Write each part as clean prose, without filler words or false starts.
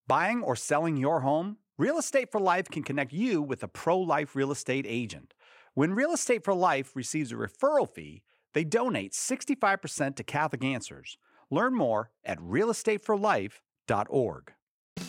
Buying or selling your home? Real Estate for Life can connect you with a pro-life real estate agent. When Real Estate for Life receives a referral fee, they donate 65% to Catholic Answers. Learn more at realestateforlife.org.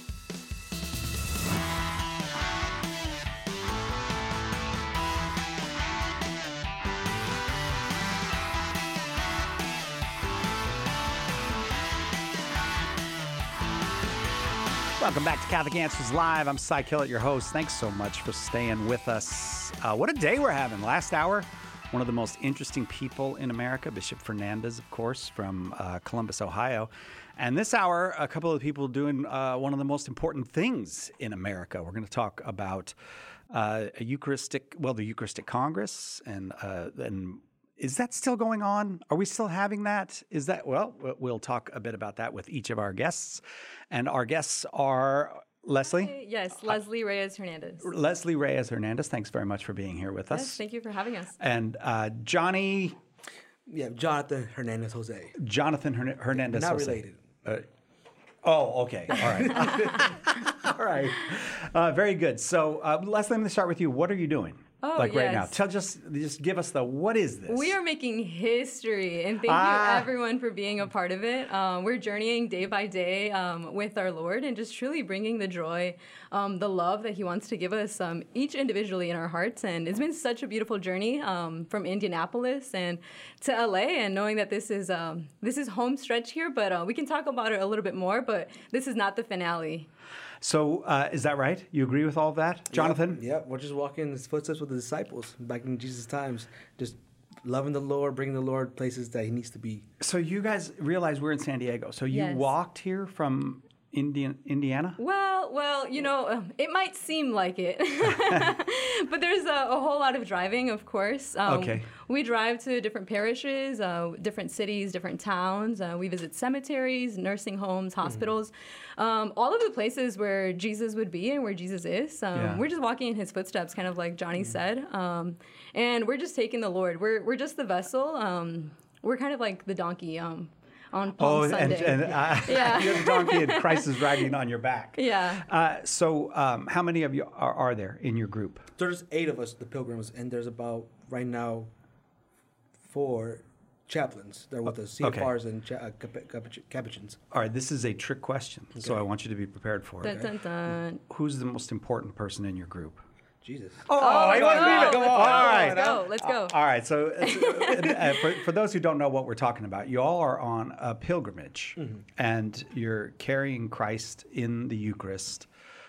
Welcome back to Catholic Answers Live. I'm Cy Kellett, your host. Thanks so much for staying with us. What a day we're having. Last hour, one of the most interesting people in America, Bishop Fernandez, of course, from Columbus, Ohio. And this hour, a couple of people doing one of the most important things in America. We're going to talk about the Eucharistic Congress and is that still going on? Are we still having that? Well, we'll talk a bit about that with each of our guests. And our guests are Leslie? Yes, Leslie Reyes Hernandez. Leslie Reyes Hernandez, thanks very much for being here with us. Yes, thank you for having us. And Johnny? Yeah, Jonathan Hernandez Jose. Jonathan Hernandez Not Jose. related. Okay. All right. All right. Very good. So, Leslie, let me start with you. What are you doing? Right now. Just give us what is this? We are making history, and thank you everyone for being a part of it. We're journeying day by day with our Lord and just truly bringing the joy, the love that He wants to give us each individually in our hearts. And it's been such a beautiful journey from Indianapolis and to LA, and knowing that this is home stretch here, but we can talk about it a little bit more, but this is not the finale. So is that right? You agree with all of that, Jonathan? Yep. We're just walking in His footsteps with the disciples back in Jesus' times, just loving the Lord, bringing the Lord places that He needs to be. So you guys realize we're in San Diego. So you walked here from Indiana? Well, it might seem like it, but there's a whole lot of driving, of course. Okay. We drive to different parishes, different cities, different towns. We visit cemeteries, nursing homes, hospitals, all of the places where Jesus would be and where Jesus is. We're just walking in His footsteps, kind of like Johnny said, and we're just taking the Lord. We're just the vessel. We're kind of like the donkey. On Palm Sunday. And you're the donkey and Christ is riding on your back. Yeah. So how many of you are there in your group? There's 8 of us, the pilgrims, and there's about, right now, 4 chaplains. They're with us, CFRs and capuchins. All right, this is a trick question, so I want you to be prepared for it. Dun, dun, dun. Who's the most important person in your group? Jesus. He wasn't even. Come on. All right. Let's go. All right. So, for those who don't know what we're talking about, you all are on a pilgrimage, and you're carrying Christ in the Eucharist.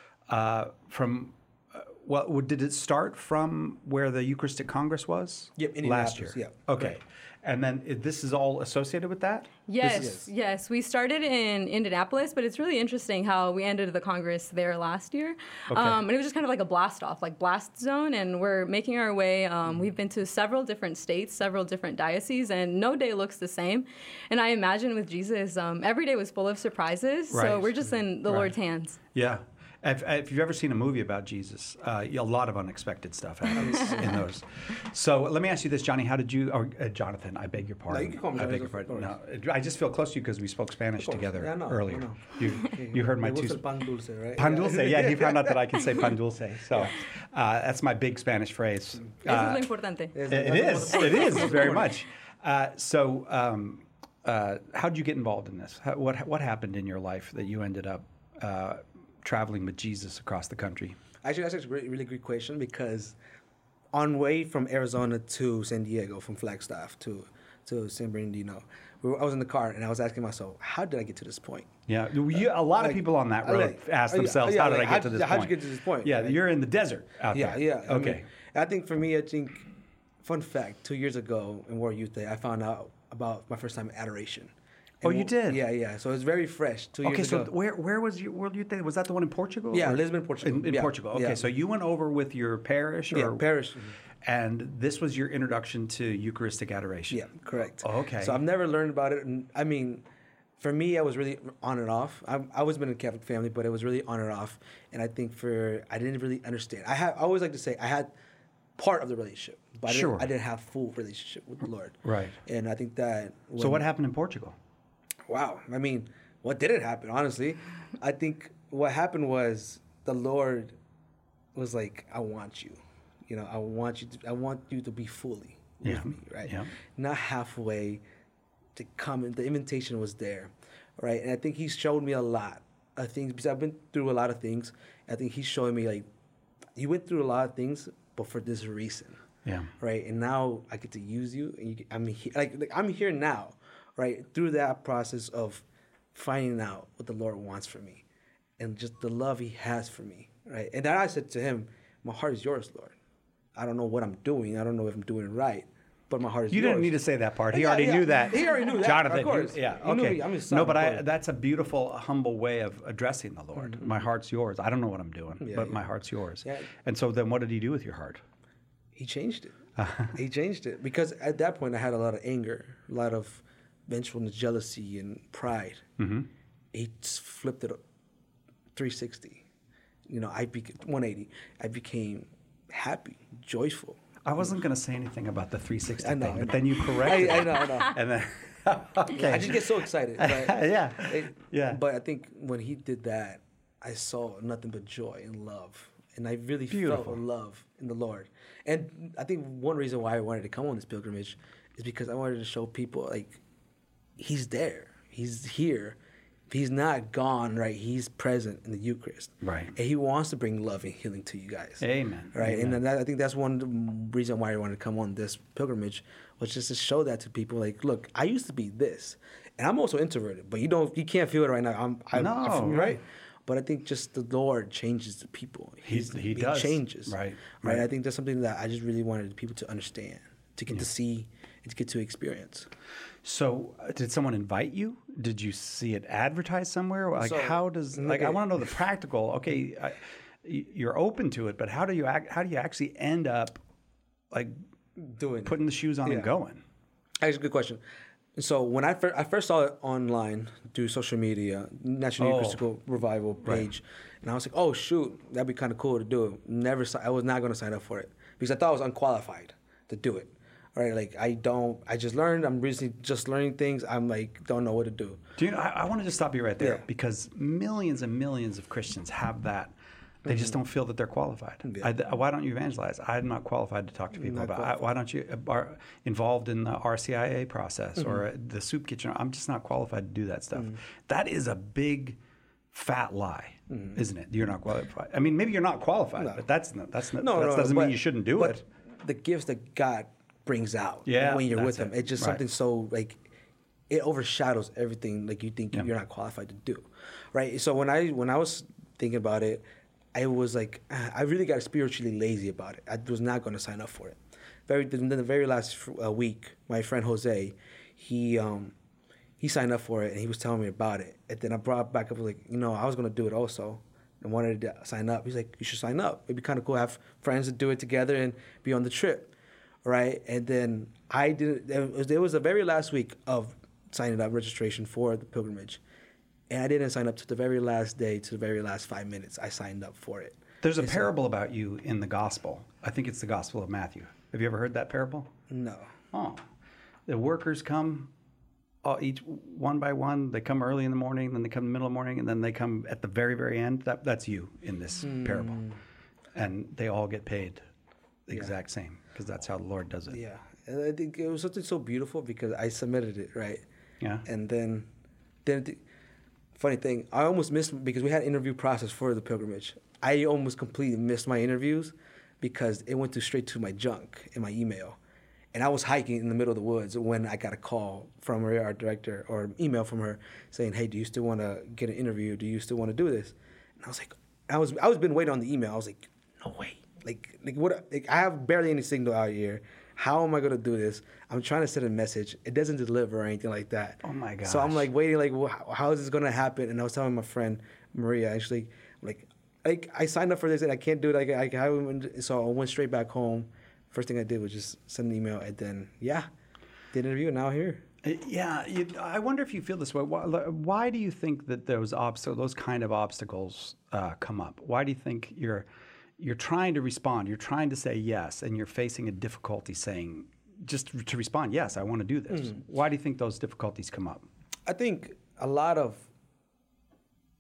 Did it start from where the Eucharistic Congress was? Yep, last year. Yeah. Okay. Right. And then this is all associated with that? Yes. We started in Indianapolis, but it's really interesting how we ended the Congress there last year. Okay. And it was just kind of like a blast off, like blast zone. And we're making our way. We've been to several different states, several different dioceses, and no day looks the same. And I imagine with Jesus, every day was full of surprises. Right. So we're just in the Lord's hands. Yeah. If you've ever seen a movie about Jesus, a lot of unexpected stuff happens in those. So let me ask you this, Johnny. How did you, or Jonathan, I beg your pardon. No, you can call me I beg your pardon. No, I just feel close to you because we spoke Spanish together earlier. You heard my two. Pan dulce, right? Pan dulce, yeah. He found out that I can say pan dulce. So that's my big Spanish phrase. Eso es lo importante. It is, very much. So how did you get involved in this? What happened in your life that you ended up traveling with Jesus across the country? Actually, that's a really great question, because on way from Arizona to San Diego, from Flagstaff to San Bernardino, I was in the car and I was asking myself, how did I get to this point? Yeah, a lot of people on that road ask themselves, how did I get to this point? How did you get to this point? Yeah, you're in the desert out there. Yeah. Okay. I think for me, fun fact, 2 years ago in World Youth Day, I found out about my first time adoration. Oh, you did? Yeah. So it's very fresh. 2 years ago. Okay, so where was your World Youth Day? Was that the one in Portugal? Yeah, Lisbon, Portugal. In Portugal. Okay, so you went over with your parish? Parish. And this was your introduction to Eucharistic adoration? Yeah, correct. Oh, okay. So I've never learned about it. And I mean, for me, I was really on and off. I've always been in a Catholic family, but it was really on and off. And I think I didn't really understand. I always like to say I had part of the relationship, but I didn't have full relationship with the Lord. Right. And I think that... So what happened in Portugal? Wow. I mean, what didn't happen, honestly? I think what happened was the Lord was like, I want you. I want you to be fully with me, right? Yeah. Not halfway to come. And the invitation was there, right? And I think He's showed me a lot of things because I've been through a lot of things. I think He's showing me like, you went through a lot of things, but for this reason. Yeah. Right. And now I get to use you. And I'm here now, right? Through that process of finding out what the Lord wants for me and just the love He has for me. Right. And then I said to Him, my heart is yours, Lord. I don't know what I'm doing. I don't know if I'm doing it right, but my heart is yours. You didn't need to say that part. He already knew that. He already knew that. Jonathan, of course. Yeah. He knew Okay. me. I'm his son, No, but of course. that's a beautiful, humble way of addressing the Lord. Mm-hmm. My heart's yours. I don't know what I'm doing, Yeah, but yeah. my heart's yours. Yeah. And so then what did He do with your heart? He changed it. He changed it because at that point I had a lot of anger, a lot of vengefulness, jealousy, and pride. Mm-hmm. He just flipped it 360. I became 180. I became happy, joyful. I wasn't going to say anything about the 360 I know, thing, I but know. then you corrected I it. know. And then, okay. I just get so excited. Yeah. Yeah. But I think when he did that, I saw nothing but joy and love. And I really Beautiful. felt love in the Lord. And I think one reason why I wanted to come on this pilgrimage is because I wanted to show people, like, He's there. He's here. He's not gone, right? He's present in the Eucharist. Right. And He wants to bring love and healing to you guys. Amen. Right. Amen. And I think that's one reason why I wanted to come on this pilgrimage was just to show that to people. Like, look, I used to be this, and I'm also introverted, but you can't feel it right now. I'm right. right. But I think just the Lord changes the people. He does. Changes. Right. I think that's something that I just really wanted people to understand, to get to see, and to get to experience. So, did someone invite you? Did you see it advertised somewhere? Like, So, how does I okay. want to know the practical. Okay, you're open to it, but how do you actually end up like Doing putting the shoes on and going? Actually, good question. So when I first saw it online through social media, National Eucharistical Revival page, and I was like, oh shoot, that'd be kind of cool to do it. I was not going to sign up for it because I thought I was unqualified to do it. Right, like I just learned. I'm recently just learning things. I'm like, don't know what to do. Do you know? I want to just stop you right there Yeah. because millions and millions of Christians have that. They just don't feel that they're qualified. Yeah. Why don't you evangelize? I'm not qualified to talk to people about it. Why don't you are involved in the RCIA process or the soup kitchen? I'm just not qualified to do that stuff. That is a big, fat lie, isn't it? You're not qualified. I mean, maybe you're not qualified, but that doesn't mean you shouldn't do it. The gifts that God brings out Yeah, when you're with that's Him, it. it's just Right. something so like it overshadows everything like you think you're not qualified to do, right? So when I was thinking about it, I was like, I really got spiritually lazy about it. I was not going to sign up for it. Then the very last week, my friend Jose, he signed up for it and he was telling me about it. And then I brought back up like, I was going to do it also and wanted to sign up. He's like, you should sign up. It'd be kind of cool to have friends to do it together and be on the trip, right? And then I did. There was the very last week of signing up registration for the pilgrimage. And I didn't sign up to the very last day, to the very last 5 minutes. I signed up for it. There's a parable about you in the gospel. I think it's the Gospel of Matthew. Have you ever heard that parable? No. Oh. The workers come each one by one. They come early in the morning, then they come in the middle of the morning, and then they come at the very, very end. That's you in this parable. And they all get paid the exact same because that's how the Lord does it. Yeah. And I think it was something so beautiful because I submitted it, right? Yeah. And then funny thing, I almost missed, because we had an interview process for the pilgrimage. I almost completely missed my interviews because it went straight to my junk in my email. And I was hiking in the middle of the woods when I got a call from her art director, or an email from her saying, hey, do you still want to get an interview? Do you still want to do this? And I was like, I was been waiting on the email. I was like, no way. Like what? Like, I have barely any signal out here. How am I going to do this? I'm trying to send a message. It doesn't deliver or anything like that. Oh, my gosh. So I'm like waiting, like, well, how is this going to happen? And I was telling my friend, Maria, actually, like I signed up for this and I can't do it. So I went straight back home. First thing I did was just send an email and then, did an interview and now here. Yeah, I wonder if you feel this way. Why do you think that those kind of obstacles come up? Why do you think you're trying to respond, you're trying to say yes, and you're facing a difficulty saying, just to respond, yes, I want to do this? Why do you think those difficulties come up? I think a lot of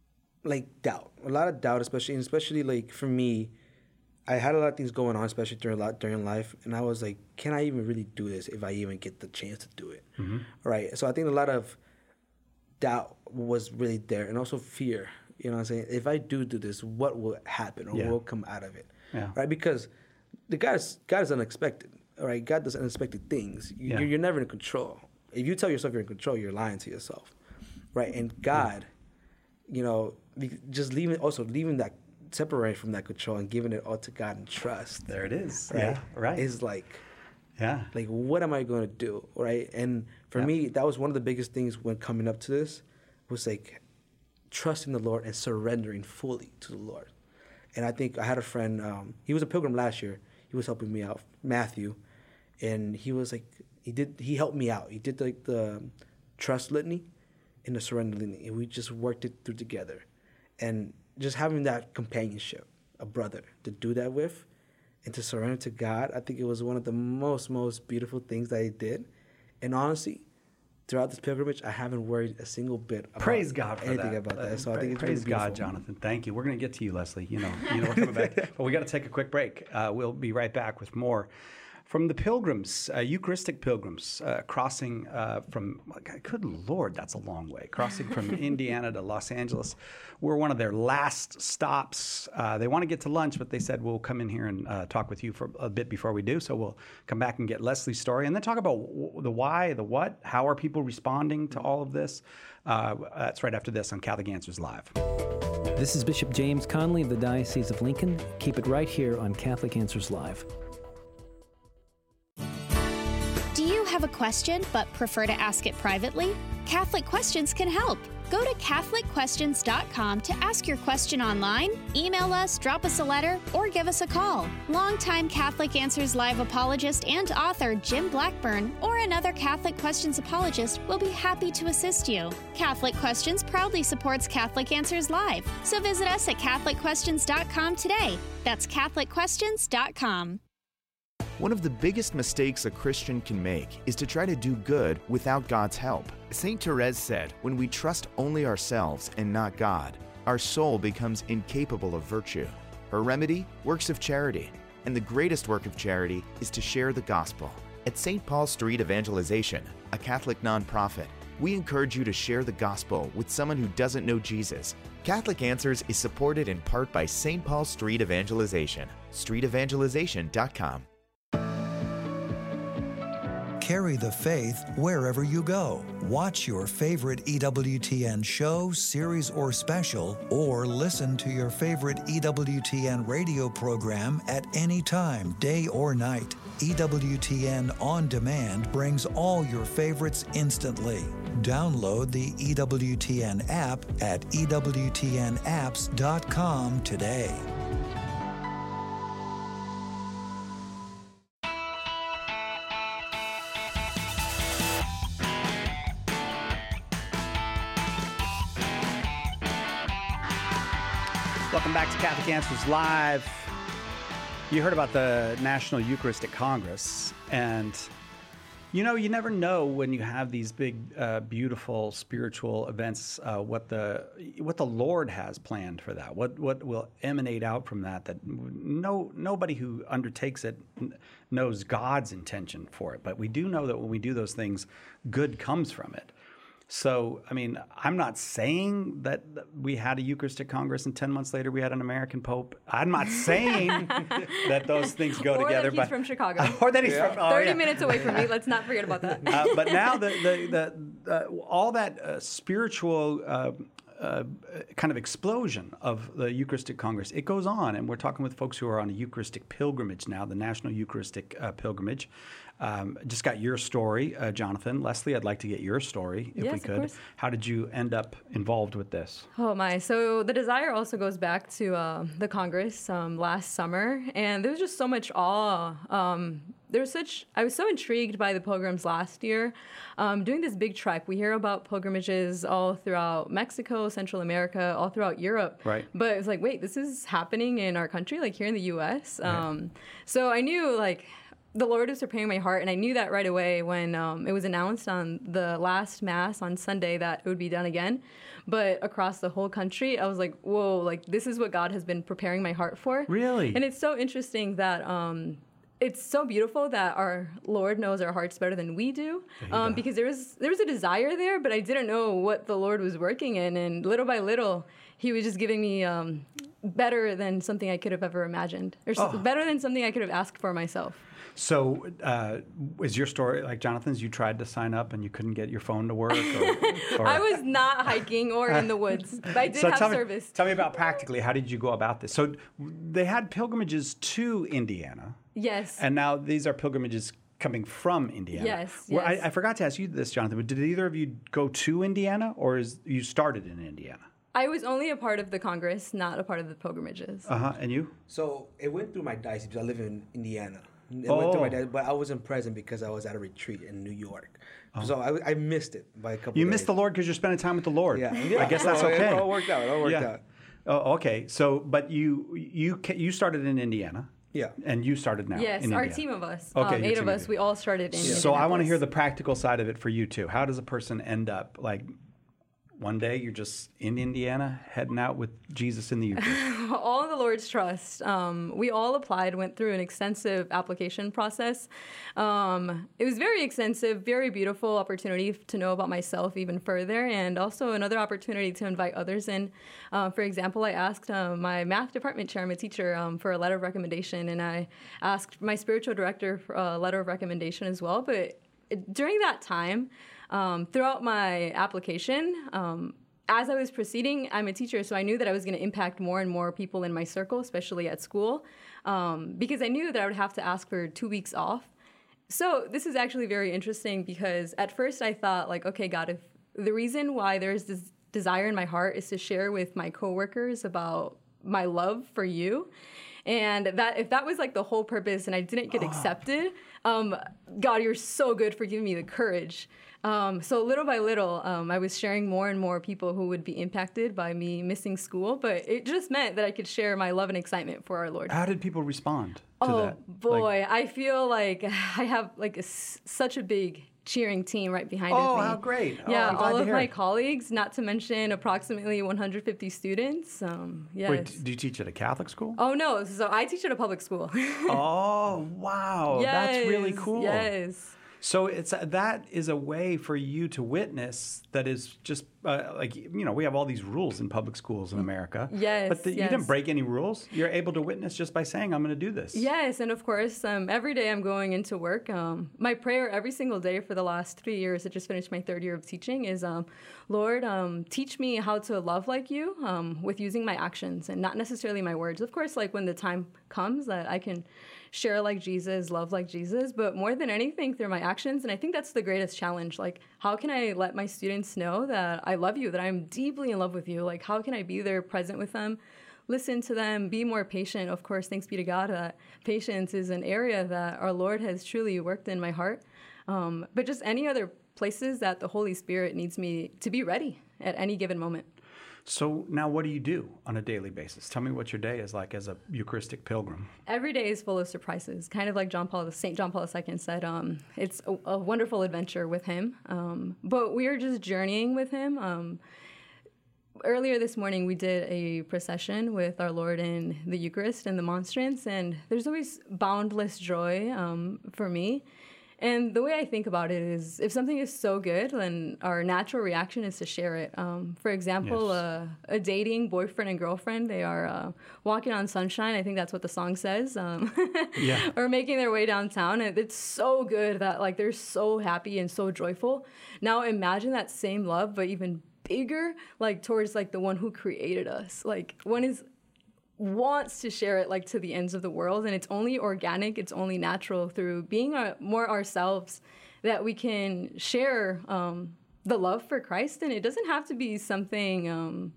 like doubt, a lot of doubt, especially like for me, I had a lot of things going on, especially during life, and I was like, can I even really do this if I even get the chance to do it? Right. So I think a lot of doubt was really there, and also fear. You know what I'm saying? If I do this, what will happen or what will come out of it? Yeah. Right? Because God is unexpected. All right? God does unexpected things. You're never in control. If you tell yourself you're in control, you're lying to yourself. Right? And God, you know, just leaving that, separate from that control and giving it all to God and trust. There it is. Right? Yeah, right. Is like, like what am I going to do? Right? And for me, that was one of the biggest things when coming up to this was like trusting the Lord and surrendering fully to the Lord. And I think I had a friend, he was a pilgrim last year. He was helping me out, Matthew. And he was like, he helped me out. He did like the trust litany and the surrender litany. And we just worked it through together. And just having that companionship, a brother to do that with and to surrender to God, I think it was one of the most beautiful things that he did. And honestly, throughout this pilgrimage, I haven't worried a single bit about praise God for anything that. about that. So I think it's praise really God, Jonathan. Thank you. We're going to get to you, Leslie. You know, we're coming back, but we got to take a quick break. We'll be right back with more from the pilgrims, Eucharistic pilgrims, crossing from. Good Lord, that's a long way. Crossing from Indiana to Los Angeles. We're one of their last stops. They want to get to lunch, but they said we'll come in here and talk with you for a bit before we do. So we'll come back and get Leslie's story, and then talk about the why, the what. How are people responding to all of this? That's right after this on Catholic Answers Live. This is Bishop James Conley of the Diocese of Lincoln. Keep it right here on Catholic Answers Live. Do you have a question but prefer to ask it privately? Catholic Questions can help. Go to CatholicQuestions.com to ask your question online, email us, drop us a letter, or give us a call. Longtime Catholic Answers Live apologist and author Jim Blackburn or another Catholic Questions apologist will be happy to assist you. Catholic Questions proudly supports Catholic Answers Live, so visit us at CatholicQuestions.com today. That's CatholicQuestions.com. One of the biggest mistakes a Christian can make is to try to do good without God's help. St. Therese said, when we trust only ourselves and not God, our soul becomes incapable of virtue. Her remedy? Works of charity. And the greatest work of charity is to share the gospel. At St. Paul Street Evangelization, a Catholic nonprofit, we encourage you to share the gospel with someone who doesn't know Jesus. Catholic Answers is supported in part by St. Paul Street Evangelization, streetevangelization.com. Carry the faith wherever you go. Watch your favorite EWTN show, series, or special, or listen to your favorite EWTN radio program at any time, day or night. EWTN On Demand brings all your favorites instantly. Download the EWTN app at EWTNapps.com today. Welcome back to Catholic Answers Live. You heard about the National Eucharistic Congress, and you never know when you have these big, beautiful spiritual events, what the Lord has planned for that, what will emanate out from that. That nobody who undertakes it knows God's intention for it, but we do know that when we do those things, good comes from it. So, I mean, I'm not saying that we had a Eucharistic Congress and 10 months later we had an American Pope. I'm not saying that those things go together. Or that he's from Chicago. Or that he's from 30 minutes away from me. Let's not forget about that. But now all that spiritual kind of explosion of the Eucharistic Congress, it goes on. And we're talking with folks who are on a Eucharistic pilgrimage now, the National Eucharistic Pilgrimage. Just got your story, Jonathan. Leslie, I'd like to get your story if we could. Of course. How did you end up involved with this? Oh my! So the desire also goes back to the Congress last summer, and there was just so much awe. I was so intrigued by the pilgrims last year. Doing this big trek, we hear about pilgrimages all throughout Mexico, Central America, all throughout Europe. Right. But it's like, wait, this is happening in our country, like here in the U.S. So I knew, like, the Lord was preparing my heart, and I knew that right away when it was announced on the last Mass on Sunday that it would be done again. But across the whole country, I was like, whoa, like this is what God has been preparing my heart for. Really? And it's so interesting that it's so beautiful that our Lord knows our hearts better than we do, because there was a desire there, but I didn't know what the Lord was working in, and little by little, He was just giving me better than something I could have ever imagined, or better than something I could have asked for myself. So, is your story like Jonathan's? You tried to sign up and you couldn't get your phone to work? Or I was not hiking or in the woods, but I did have service. Tell me about practically, how did you go about this? So, they had pilgrimages to Indiana. Yes. And now these are pilgrimages coming from Indiana. Yes. Well, I forgot to ask you this, Jonathan, but did either of you go to Indiana, or you started in Indiana? I was only a part of the Congress, not a part of the pilgrimages. And you? So it went through my diocese because I live in Indiana. It went through my diocese, but I wasn't present because I was at a retreat in New York. So I missed it by a couple You days. missed the Lord because you're spending time with the Lord. Yeah. I guess that's okay. It all worked out. Oh, okay. So, but you started in Indiana. Yeah. And you started now Yes, in our Indiana. team of us, Okay, 8 of us, we all started in So I want to hear the Indianapolis. practical side of it for you too. How does a person end up, like, one day you're just in Indiana heading out with Jesus in the Eucharist? All in the Lord's trust. We all applied, went through an extensive application process. It was very extensive, very beautiful opportunity to know about myself even further, and also another opportunity to invite others in. For example, I asked my math department chair, I'm a teacher, for a letter of recommendation, and I asked my spiritual director for a letter of recommendation as well. But during that time, throughout my application, as I was proceeding, I'm a teacher, so I knew that I was going to impact more and more people in my circle, especially at school, because I knew that I would have to ask for 2 weeks off. So this is actually very interesting because at first I thought, like, okay, God, if the reason why there's this desire in my heart is to share with my coworkers about my love for you, and that if that was like the whole purpose and I didn't get accepted, God, you're so good for giving me the courage. So little by little, I was sharing more and more people who would be impacted by me missing school, but it just meant that I could share my love and excitement for our Lord. How did people respond to that? Oh boy, I feel like I have like such a big cheering team right behind me. Oh, how great. Yeah, I'm glad all to of hear my it. colleagues, not to mention approximately 150 students. Yes. Wait, do you teach at a Catholic school? Oh no, so I teach at a public school. Oh, wow. That's really cool. Yes. So that is a way for you to witness that is just like, we have all these rules in public schools in America. Yes, But you didn't break any rules. You're able to witness just by saying, I'm going to do this. Yes, and of course, every day I'm going into work. My prayer every single day for the last 3 years, I just finished my 3rd year of teaching, is, Lord, teach me how to love like you with using my actions and not necessarily my words. Of course, like when the time comes that I can share like Jesus, love like Jesus, but more than anything through my actions. And I think that's the greatest challenge. Like, how can I let my students know that I love you, that I'm deeply in love with you? Like, how can I be there present with them, listen to them, be more patient? Of course, thanks be to God that patience is an area that our Lord has truly worked in my heart. But just any other places that the Holy Spirit needs me to be ready at any given moment. So now what do you do on a daily basis? Tell me what your day is like as a Eucharistic pilgrim. Every day is full of surprises, kind of like St. John Paul II said. It's a wonderful adventure with him, but we are just journeying with him. Earlier this morning, we did a procession with our Lord in the Eucharist and the monstrance, and there's always boundless joy for me. And the way I think about it is, if something is so good, then our natural reaction is to share it. For example, Yes. A dating boyfriend and girlfriend, they are walking on sunshine. I think that's what the song says. Yeah. Or making their way downtown. And it's so good that like they're so happy and so joyful. Now imagine that same love, but even bigger, like towards like the one who created us. Like one wants to share it like to the ends of the world, and it's only organic, it's only natural through being more ourselves that we can share the love for Christ. And it doesn't have to be something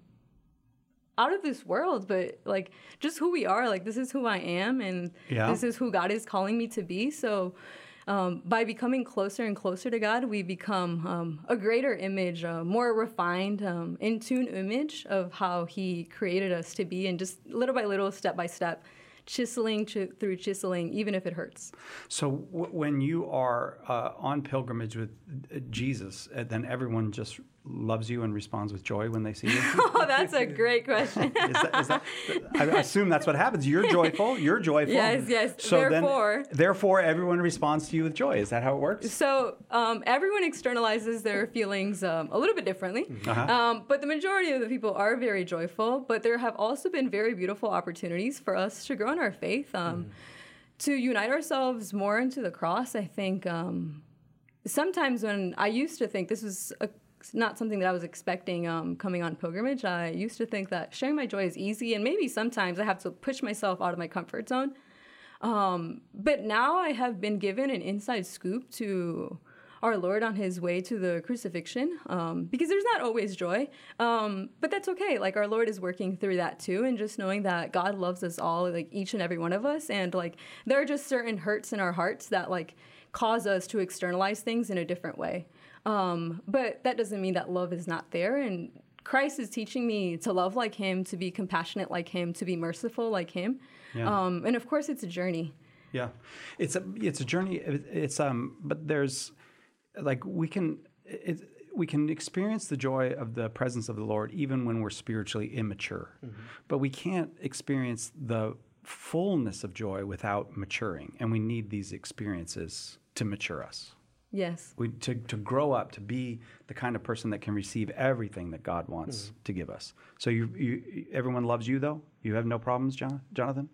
out of this world, but like just who we are. Like, this is who I am, and this is who God is calling me to be. So by becoming closer and closer to God, we become a greater image, a more refined, in tune image of how He created us to be, and just little by little, step by step, chiseling through chiseling, even if it hurts. So when you are on pilgrimage with Jesus, then everyone just loves you and responds with joy when they see you? Oh, that's a great question. Is that, I assume that's what happens. You're joyful. You're joyful. Yes. So Therefore, everyone responds to you with joy. Is that how it works? So everyone externalizes their feelings a little bit differently. But the majority of the people are very joyful. But there have also been very beautiful opportunities for us to grow in our faith, to unite ourselves more into the cross. I think sometimes when I used to think this was not something that I was expecting coming on pilgrimage, I used to think that sharing my joy is easy, and maybe sometimes I have to push myself out of my comfort zone. But now I have been given an inside scoop to our Lord on his way to the crucifixion, because there's not always joy, but that's okay. Like, our Lord is working through that too, and just knowing that God loves us all, like each and every one of us, and like there are just certain hurts in our hearts that like cause us to externalize things in a different way. But that doesn't mean that love is not there, and Christ is teaching me to love like him, to be compassionate like him, to be merciful like him. Yeah. And of course, it's a journey. Yeah, it's a journey. But there's like we can experience the joy of the presence of the Lord even when we're spiritually immature, but we can't experience the fullness of joy without maturing, and we need these experiences to mature us. Yes. To grow up, to be the kind of person that can receive everything that God wants to give us. So you everyone loves you, though? You have no problems, Jonathan?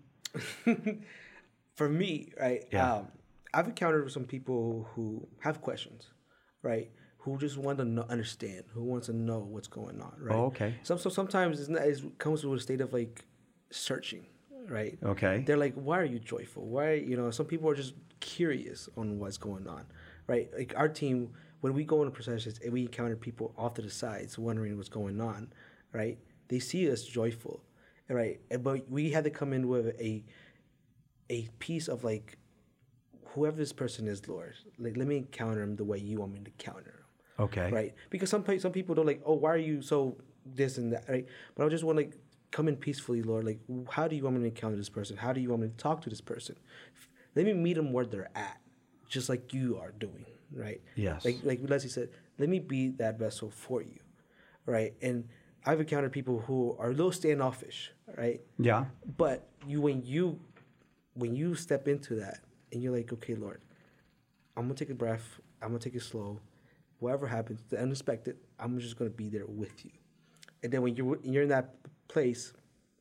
For me, right, Yeah. I've encountered some people who have questions, right, who just want to understand, who wants to know what's going on, right? Oh, okay. So sometimes it comes with a state of, like, searching, right? Okay. They're like, why are you joyful? Why, some people are just curious on what's going on. Right, like our team, when we go into processions and we encounter people off to the sides wondering what's going on, right? They see us joyful, right? But we had to come in with a piece of like, whoever this person is, Lord, like let me encounter him the way you want me to encounter him. Okay. Right, because some people don't like, oh, why are you so this and that, right? But I just want to like come in peacefully, Lord. Like, how do you want me to encounter this person? How do you want me to talk to this person? Let me meet them where they're at. Just like you are doing, right? Yes. Like Leslie said, let me be that vessel for you, right? And I've encountered people who are a little standoffish, right? Yeah. But when you step into that and you're like, okay, Lord, I'm gonna take a breath. I'm gonna take it slow. Whatever happens, the unexpected, I'm just gonna be there with you. And then when you're in that place,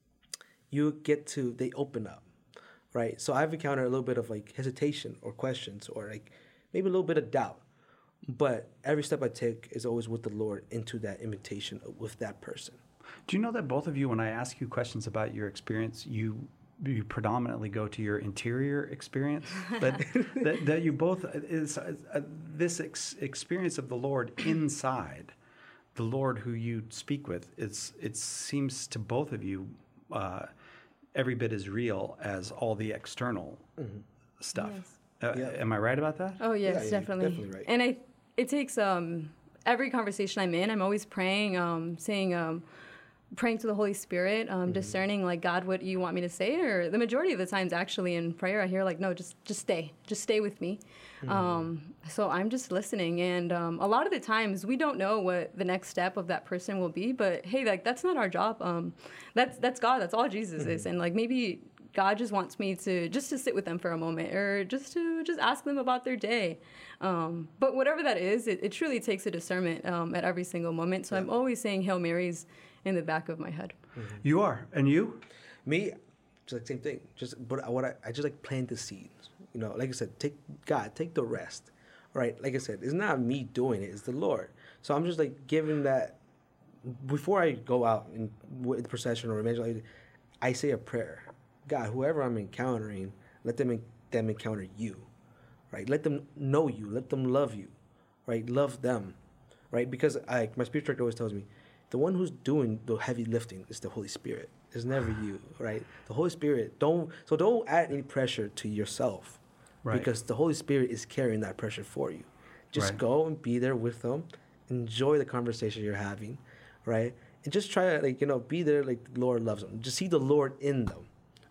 they open up. Right, so I've encountered a little bit of like hesitation or questions or like maybe a little bit of doubt, but every step I take is always with the Lord into that invitation with that person. Do you know that both of you, when I ask you questions about your experience, you predominantly go to your interior experience? that you both this experience of the Lord inside, the Lord who you speak with, it seems to both of you. Every bit as real as all the external stuff. Yes. Am I right about that? Oh, yes, yeah, definitely. You're definitely right. And it takes every conversation I'm in, I'm always praying, praying to the Holy Spirit, discerning, like, God, what you want me to say? Or the majority of the times, actually, in prayer, I hear, like, no, just stay with me. So I'm just listening. And a lot of the times, we don't know what the next step of that person will be. But, hey, like, that's not our job. That's God. That's all Jesus is. And, like, maybe God just wants me to sit with them for a moment, or just ask them about their day. But whatever that is, it truly takes a discernment at every single moment. So I'm always saying Hail Marys in the back of my head. You are, and you? Me, just like same thing. I just like plant the seeds. Like I said, take the rest. Right? Like I said, it's not me doing it; it's the Lord. So I'm just like giving that before I go out in the procession or evangelize. I say a prayer. God, whoever I'm encountering, let them encounter you. Right? Let them know you. Let them love you. Right? Love them. Right? Because my spiritual director always tells me, the one who's doing the heavy lifting is the Holy Spirit. It's never you, right? The Holy Spirit, don't add any pressure to yourself. Right. Because the Holy Spirit is carrying that pressure for you. Just go and be there with them. Enjoy the conversation you're having, right? And just try to, be there like the Lord loves them. Just see the Lord in them,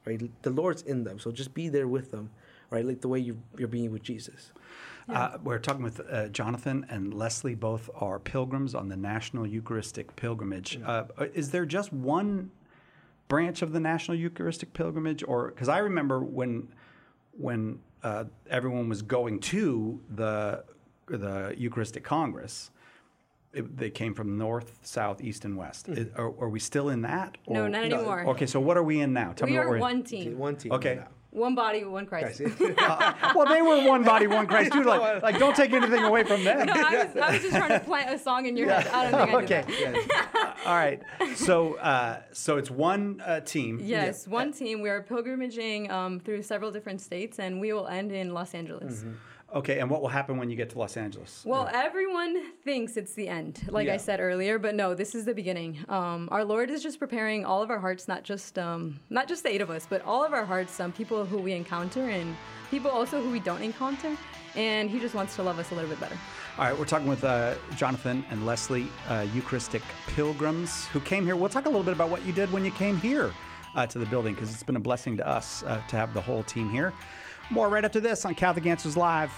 right? The Lord's in them, so just be there with them, right? Like the way you're being with Jesus. We're talking with Jonathan and Leslie. Both are pilgrims on the National Eucharistic Pilgrimage. Is there just one branch of the National Eucharistic Pilgrimage, or because I remember when everyone was going to the Eucharistic Congress, they came from north, south, east, and west. Are we still in that? Or? No, not anymore. Okay, so what are we in now? Tell me We what are we're one team. One team. Okay. now. One body, one Christ. Well, they were one body, one Christ too. Like don't take anything away from them. No, I was just trying to plant a song in your head. I don't think I did that. All right. So it's one team. Yes, one team. We are pilgrimaging through several different states, and we will end in Los Angeles. Mm-hmm. Okay, and what will happen when you get to Los Angeles? Well, everyone thinks it's the end, like I said earlier, but no, this is the beginning. Our Lord is just preparing all of our hearts, not just the 8 of us, but all of our hearts, people who we encounter and people also who we don't encounter, and He just wants to love us a little bit better. All right, we're talking with Jonathan and Leslie, Eucharistic pilgrims who came here. We'll talk a little bit about what you did when you came here to the building, because it's been a blessing to us to have the whole team here. More right after this on Catholic Answers Live.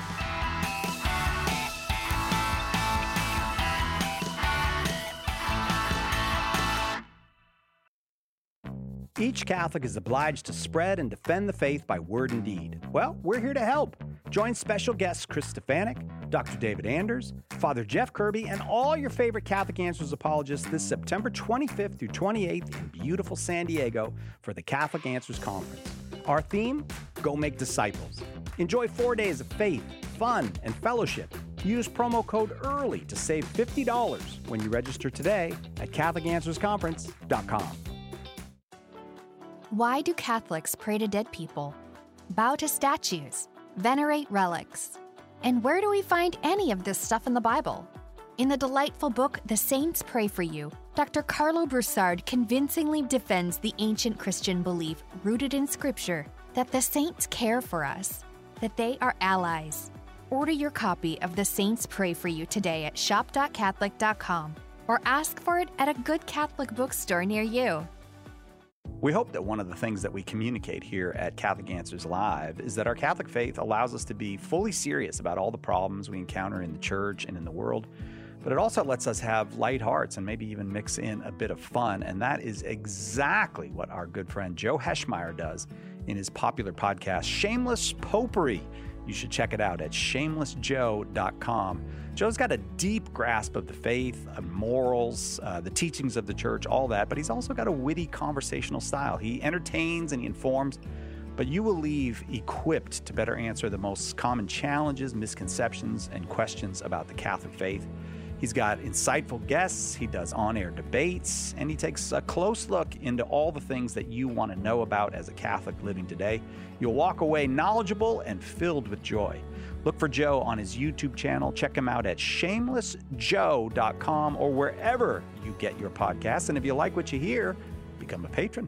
Each Catholic is obliged to spread and defend the faith by word and deed. Well, we're here to help. Join special guests Chris Stefanik, Dr. David Anders, Father Jeff Kirby, and all your favorite Catholic Answers apologists this September 25th through 28th in beautiful San Diego for the Catholic Answers Conference. Our theme? Go make disciples. Enjoy 4 days of faith, fun, and fellowship. Use promo code EARLY to save $50 when you register today at CatholicAnswersConference.com. Why do Catholics pray to dead people, bow to statues, venerate relics? And where do we find any of this stuff in the Bible? In the delightful book, The Saints Pray for You, Dr. Carlo Broussard convincingly defends the ancient Christian belief rooted in Scripture that the saints care for us, that they are allies. Order your copy of The Saints Pray for You today at shop.catholic.com or ask for it at a good Catholic bookstore near you. We hope that one of the things that we communicate here at Catholic Answers Live is that our Catholic faith allows us to be fully serious about all the problems we encounter in the church and in the world, but it also lets us have light hearts and maybe even mix in a bit of fun, and that is exactly what our good friend Joe Heschmeyer does in his popular podcast, Shameless Popery. You should check it out at shamelessjoe.com. Joe's got a deep grasp of the faith, morals, the teachings of the church, all that, but he's also got a witty conversational style. He entertains and he informs, but you will leave equipped to better answer the most common challenges, misconceptions, and questions about the Catholic faith. He's got insightful guests, he does on-air debates, and he takes a close look into all the things that you want to know about as a Catholic living today. You'll walk away knowledgeable and filled with joy. Look for Joe on his YouTube channel. Check him out at shamelessjoe.com or wherever you get your podcasts. And if you like what you hear, become a patron.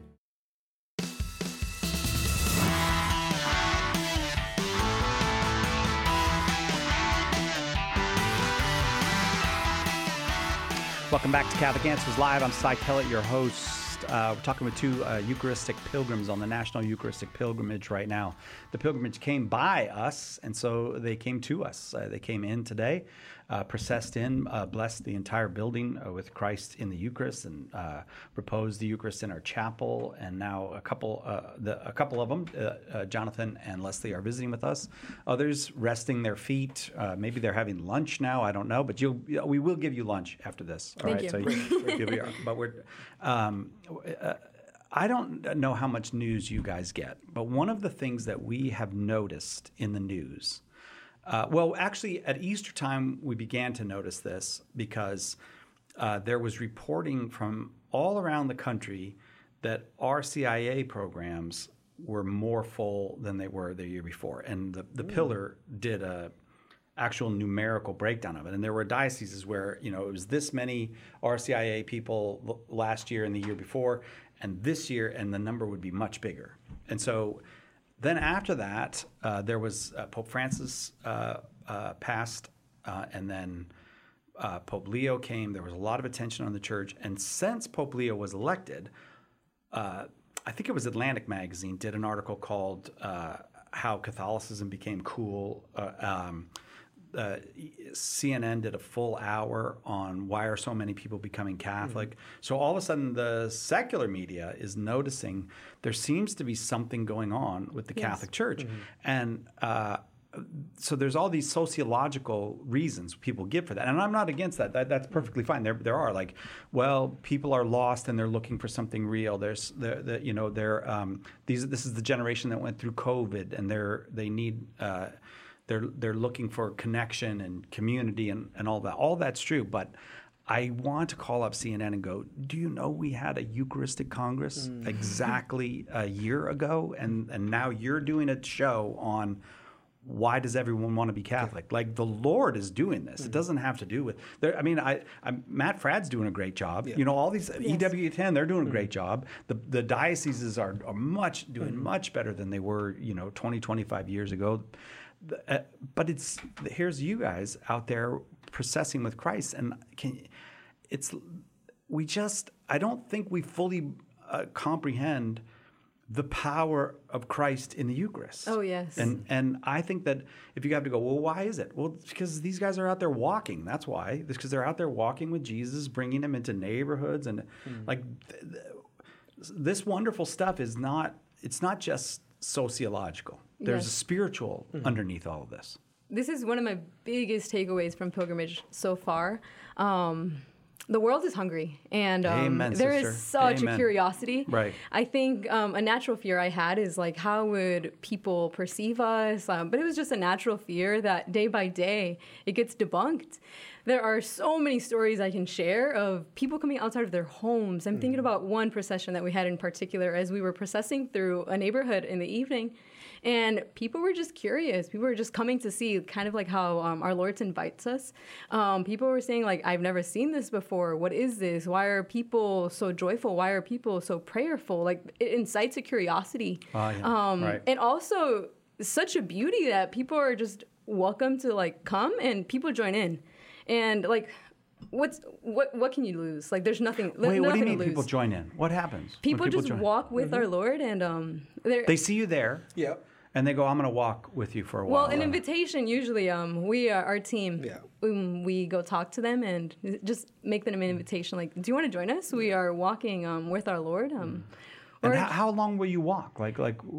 Welcome back to Catholic Answers Live. I'm Cy Kellett, your host. We're talking with two Eucharistic pilgrims on the National Eucharistic Pilgrimage right now. The pilgrimage came by us, and so they came to us. They came in today, processed in, blessed the entire building with Christ in the Eucharist, and proposed the Eucharist in our chapel. And now a couple of them, Jonathan and Leslie, are visiting with us. Others resting their feet. Maybe they're having lunch now. I don't know, but we will give you lunch after this. All Thank right, you. But we're. I don't know how much news you guys get, but one of the things that we have noticed in the news, well, actually at Easter time, we began to notice this because there was reporting from all around the country that RCIA programs were more full than they were the year before. And the Pillar did a actual numerical breakdown of it. And there were dioceses where, it was this many RCIA people last year and the year before, and this year, and the number would be much bigger. And so then after that, there was Pope Francis passed, and then Pope Leo came. There was a lot of attention on the church. And since Pope Leo was elected, I think it was Atlantic Magazine did an article called "How Catholicism Became Cool." CNN did a full hour on why are so many people becoming Catholic. So all of a sudden, the secular media is noticing there seems to be something going on with the Catholic Church, and so there's all these sociological reasons people give for that, and I'm not against that. That's perfectly fine. There are like, well, people are lost and they're looking for something real. This is the generation that went through COVID, and they need. They're looking for connection and community and all that. All that's true, but I want to call up CNN and go, do you know we had a Eucharistic Congress exactly a year ago, and now you're doing a show on why does everyone want to be Catholic? Like the Lord is doing this. It doesn't have to do with. Matt Fradd's doing a great job. Yeah. You know, all these EWTN, they're doing a great job. The dioceses are doing much better than they were 20, 25 years ago. But here's you guys out there processing with Christ, and I don't think we fully comprehend the power of Christ in the Eucharist. Oh, yes. And I think that if you have to go, well, why is it? Well, it's because these guys are out there walking. That's why. It's because they're out there walking with Jesus, bringing him into neighborhoods, and this wonderful stuff is not. It's not just sociological. There's a spiritual underneath all of this. This is one of my biggest takeaways from pilgrimage so far. The world is hungry, and there is such a curiosity. Right. I think a natural fear I had is like, how would people perceive us? But it was just a natural fear that day by day it gets debunked. There are so many stories I can share of people coming outside of their homes. I'm thinking about one procession that we had in particular as we were processing through a neighborhood in the evening. And people were just curious. People were just coming to see, kind of like how our Lord invites us. People were saying, like, I've never seen this before. What is this? Why are people so joyful? Why are people so prayerful? Like, it incites a curiosity. Right. And also such a beauty that people are just welcome to, like, come and people join in. And, like, what can you lose? Like, there's nothing. Wait, what do you mean lose. people join in? What happens? People just walk with our Lord, and they see you there. Yeah. And they go, I'm going to walk with you for a while. Well, an invitation usually. We our team. Yeah. We go talk to them and just make them an invitation. Like, do you want to join us? We are walking with our Lord. And how long will you walk? Like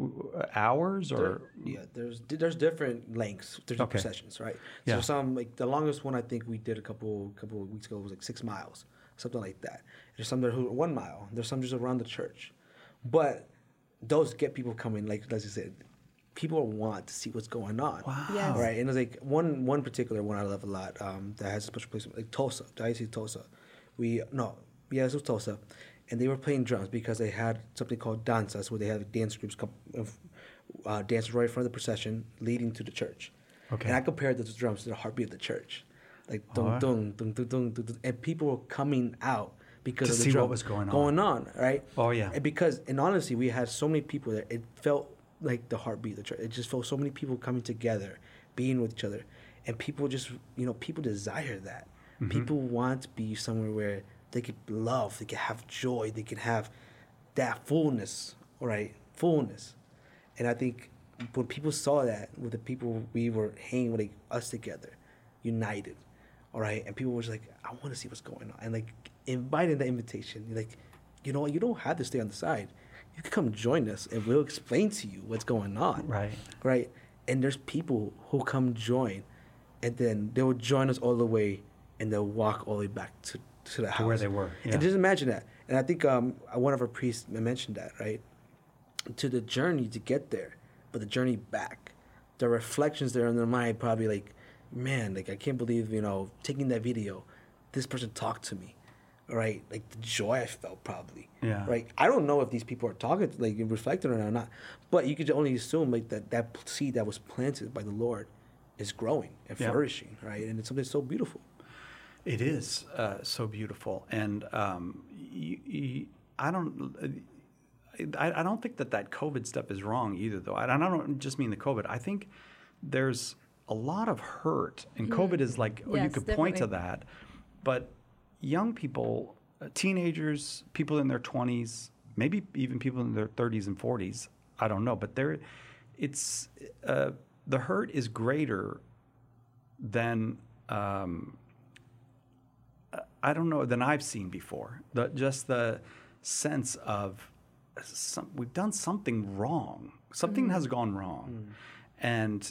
hours or? There's different lengths. There's different processions, right? Yeah. So some, like the longest one I think we did a couple of weeks ago was like 6 miles, something like that. There's some that are 1 mile. There's some just around the church, but those get people coming. Like as you said, people want to see what's going on. Wow. Yes. Right. And it's like one particular one I love a lot that has a special place, like Tulsa, Diocese of Tulsa. It was Tulsa. And they were playing drums because they had something called danzas, where they had dance groups of dancers right in front of the procession leading to the church. Okay. And I compared those drums to the heartbeat of the church. Like, dun, dun, dun, dun, dun, dun, dun, and people were coming out because of the see drum what was going on, right? Oh, yeah. And because, and honestly, we had so many people there, it felt like the heartbeat of the church. It just felt so many people coming together, being with each other. And people just, people desire that. Mm-hmm. People want to be somewhere where they could love, they could have joy, they could have that fullness, right? Fullness. And I think when people saw that with the people we were hanging with, like, us together, united, all right? And people were just like, I want to see what's going on. And like inviting the invitation, like, you know what, you don't have to stay on the side. You can come join us and we'll explain to you what's going on. Right. Right? And there's people who come join and then they will join us all the way and they'll walk all the way back to the house. Where they were. Yeah. And just imagine that. And I think one of our priests mentioned that, right? To the journey to get there, but the journey back. The reflections there in their mind probably like, man, like I can't believe, taking that video, this person talked to me, right? Like the joy I felt probably, right? I don't know if these people are talking, like reflecting on it or not, but you could only assume like that seed that was planted by the Lord is growing and flourishing, right? And it's something so beautiful. It is so beautiful, and I don't think that COVID stuff is wrong either, though. I don't just mean the COVID. I think there's a lot of hurt, and COVID is like, you could point to that, but young people, teenagers, people in their 20s, maybe even people in their 30s and 40s. I don't know, but the hurt is greater than I don't know than I've seen before. Just the sense of we've done something wrong. Something has gone wrong, and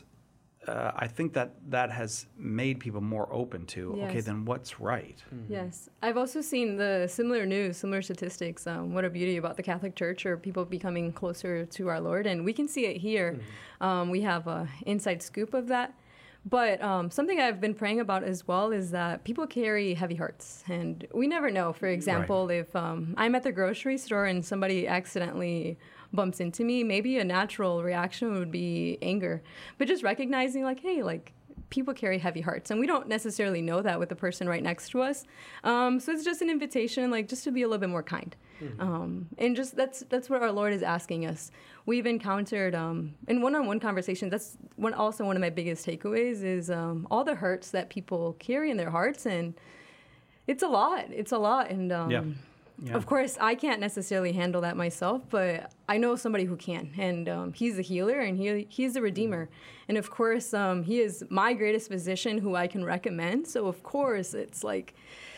I think that has made people more open to okay, then what's right? Yes, I've also seen the similar statistics. What a beauty about the Catholic Church, or people becoming closer to our Lord, and we can see it here. We have an inside scoop of that. But something I've been praying about as well is that people carry heavy hearts, and we never know. For example, if I'm at the grocery store and somebody accidentally bumps into me, maybe a natural reaction would be anger. But just recognizing, like, hey, like, people carry heavy hearts, and we don't necessarily know that with the person right next to us. So it's just an invitation, like, just to be a little bit more kind. And just that's what our Lord is asking us. We've encountered in one-on-one conversations, that's also one of my biggest takeaways is all the hurts that people carry in their hearts, and it's a lot. And of course, I can't necessarily handle that myself, but I know somebody who can, and he's the healer, and he's the redeemer. And of course, he is my greatest physician who I can recommend. So of course, it's like,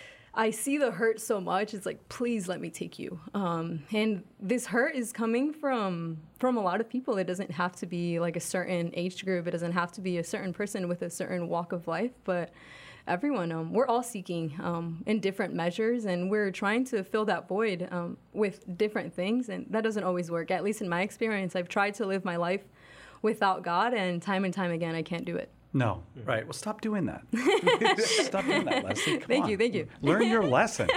I see the hurt so much, it's like, please let me take you. And this hurt is coming from a lot of people. It doesn't have to be like a certain age group. It doesn't have to be a certain person with a certain walk of life, but everyone, we're all seeking in different measures, and we're trying to fill that void with different things, and that doesn't always work. At least in my experience, I've tried to live my life without God, and time again, I can't do it. No, right. Well, stop doing that. Stop doing that, Leslie. Thank you. Learn your lesson.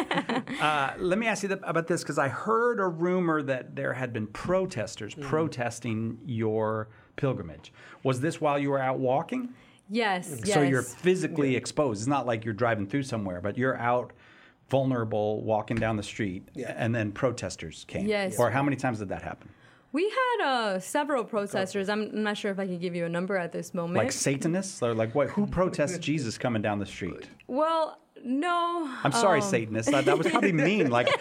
Let me ask you about this, because I heard a rumor that there had been protesters protesting your pilgrimage. Was this while you were out walking? Yes. So you're physically exposed. It's not like you're driving through somewhere, but you're out vulnerable, walking down the street, and then protesters came. Yes. Or how many times did that happen? We had several protesters. I'm not sure if I can give you a number at this moment. Like Satanists? Or like what? Who protests Jesus coming down the street? Well, no. I'm sorry, Satanists. That was probably mean. I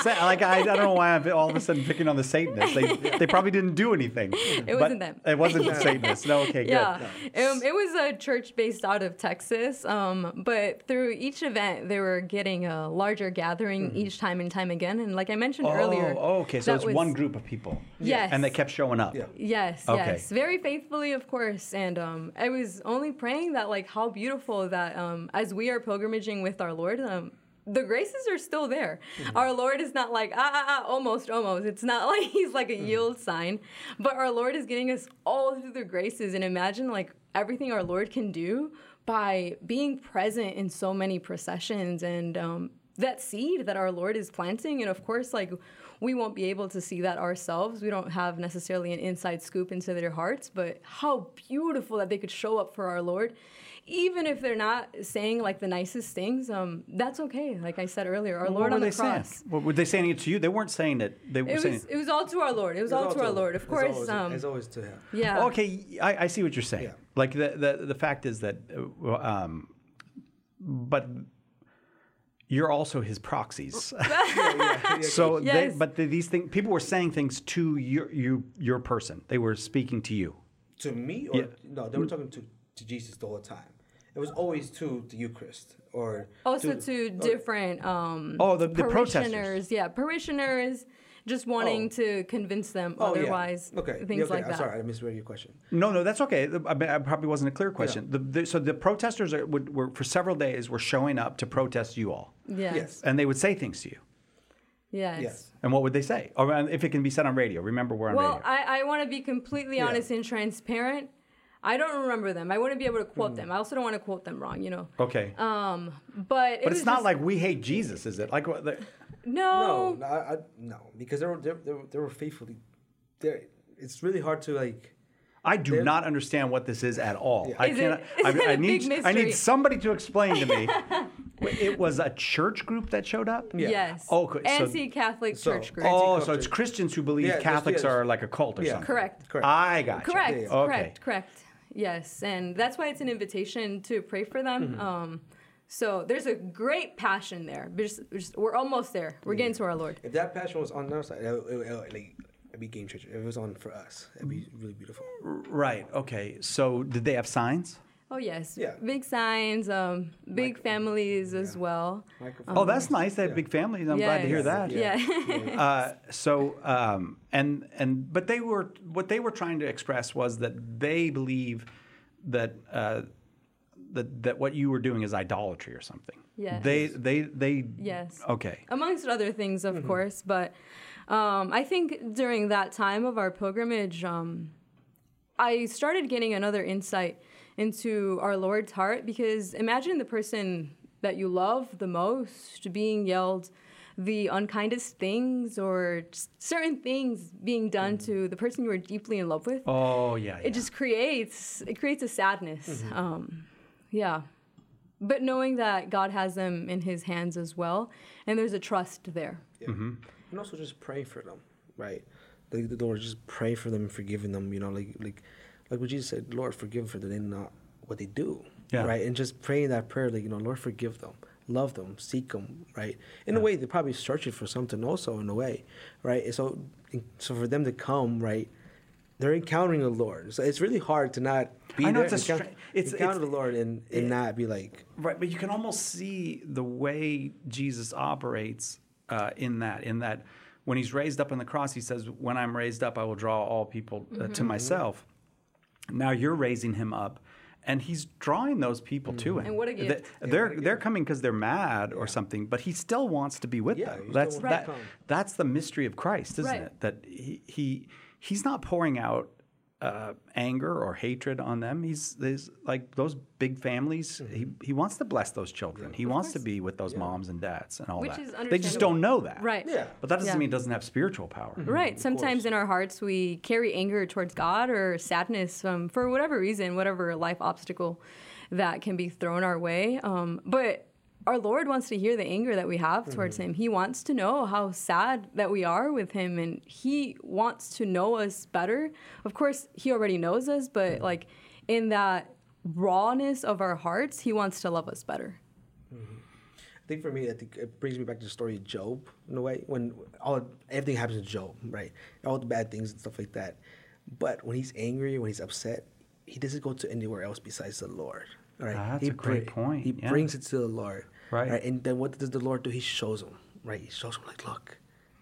don't know why I'm all of a sudden picking on the Satanists. They probably didn't do anything. It wasn't them. It wasn't Satanists. No, okay, good. Yeah. It was a church based out of Texas. But through each event, they were getting a larger gathering each time and time again. And like I mentioned earlier. Oh, okay. So it's one group of people. Yes. And they kept showing up. Yeah. Yes. Very faithfully, of course. And I was only praying that, like, how beautiful that as we are pilgrimaging with our Lord, the graces are still there. Our Lord is not like, almost. It's not like he's like a yield sign, but our Lord is getting us all through the graces. And imagine, like, everything our Lord can do by being present in so many processions, and that seed that our Lord is planting. And of course, like, we won't be able to see that ourselves. We don't have necessarily an inside scoop into their hearts, but how beautiful that they could show up for our Lord. Even if they're not saying, like, the nicest things, that's okay. Like I said earlier, our Lord on the cross. What were they saying it to you? They weren't saying it. They were saying it was all to our Lord. It was all to our Lord. Of course. It's always to him. Yeah. Okay, I see what you're saying. Yeah. Like the fact is that, but you're also his proxies. So, yes. these things, people were saying things to your person. They were speaking to you. To me, or no? They were talking to Jesus the whole time. It was always to the Eucharist, or also to different the parishioners. Yeah, parishioners just wanting to convince them otherwise. Yeah. Okay. Things like that. Sorry, I misread your question. No, that's okay. I probably wasn't a clear question. Yeah. So the protesters were for several days were showing up to protest you all. Yes. And they would say things to you. Yes. And what would they say? Or if it can be said on radio. Remember, we're on radio. Well, I want to be completely honest and transparent. I don't remember them. I wouldn't be able to quote them. I also don't want to quote them wrong, Okay. But it's not like we hate Jesus, is it? Like what? No. No, because they were faithfully there. It's really hard to, like. I do not understand what this is at all. Yeah. I need somebody to explain to me. It was a church group that showed up? Yeah. Yes. Oh, so, anti-Catholic church group. Oh, so it's Christians who believe Catholics are like a cult or something. Correct. I got you. Correct. Okay. Correct. Yes, and that's why it's an invitation to pray for them. So there's a great passion there. We're almost there. We're getting to our Lord. If that passion was on our side, it'd be game changer. If it was on for us, it'd be really beautiful. Right. Okay. So did they have signs? Oh, yes. Yeah. Big signs, big families as well. Oh, that's nice. They have big families. I'm glad to hear that. Yeah. But what they were trying to express was that they believe that that what you were doing is idolatry or something. Yes. They. Yes. Okay. Amongst other things, of course, but I think during that time of our pilgrimage, I started getting another insight into our Lord's heart, because imagine the person that you love the most being yelled the unkindest things, or just certain things being done to the person you are deeply in love with. Oh, yeah. It just creates a sadness. Yeah. But knowing that God has them in his hands as well, and there's a trust there. Yeah. And also just pray for them, right? Like the Lord, just pray for them and forgiving them, like what Jesus said, Lord, forgive them for they not what they do, right? And just praying that prayer, like, Lord, forgive them, love them, seek them, right? In a way, they're probably searching for something also, in a way, right? And so for them to come, right, they're encountering the Lord. So it's really hard to not be there and encounter the Lord and not be like... Right, but you can almost see the way Jesus operates in that when he's raised up on the cross, he says, when I'm raised up, I will draw all people to myself. Now you're raising him up, and he's drawing those people to him. And what a gift. They're coming because they're mad or something, but he still wants to be with them. That's the mystery of Christ, isn't it? That he's not pouring out anger or hatred on them. He's like those big families. He wants to bless those children. He wants to be with those moms and dads and all Which that. is They just don't know that. Right. Yeah. But that doesn't mean it doesn't have spiritual power. Right. Sometimes in our hearts we carry anger towards God or sadness for whatever reason, whatever life obstacle that can be thrown our way. But our Lord wants to hear the anger that we have towards him. He wants to know how sad that we are with him, and he wants to know us better. Of course, he already knows us, but like in that rawness of our hearts, he wants to love us better. I think for me, it brings me back to the story of Job, in a way, when everything happens to Job, right? All the bad things and stuff like that. But when he's angry, when he's upset, he doesn't go to anywhere else besides the Lord. Right? That's a great point. He brings it to the Lord. Right. And then what does the Lord do? He shows him, right? He shows him, like, look,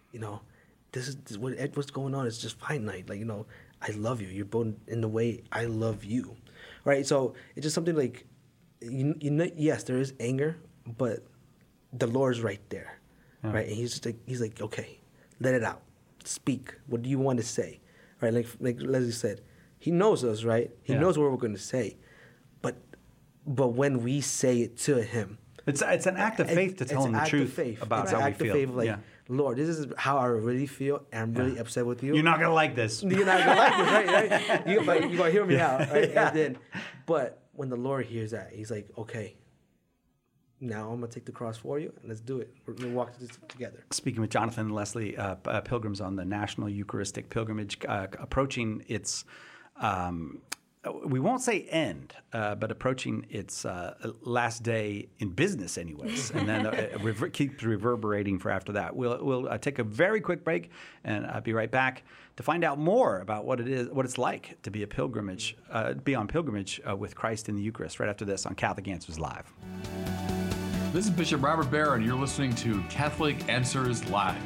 this is what's going on. It's just finite. Like, I love you. You're born in the way I love you, right? So it's just something like, yes, there is anger, but the Lord's right there, right? And he's like, okay, let it out. Speak. What do you want to say, right? Like Leslie said, he knows us, right? He knows what we're going to say, but when we say it to him, it's an act of faith to tell him the truth about how we feel. It's an act of faith, like, Lord, this is how I really feel, and I'm really upset with you. You're not gonna like this. You're not gonna like this, right? You're gonna hear me out, right? And but when the Lord hears that, he's like, okay, now I'm gonna take the cross for you, and let's do it. We're gonna walk this together. Speaking with Jonathan and Leslie, pilgrims on the National Eucharistic Pilgrimage, approaching its. We won't say end, but approaching its last day in business anyways, and then keeps reverberating for after that. We'll take a very quick break, and I'll be right back to find out more about what it's like to be on pilgrimage with Christ in the Eucharist right after this on Catholic Answers Live. This is Bishop Robert Baer, and you're listening to Catholic Answers Live.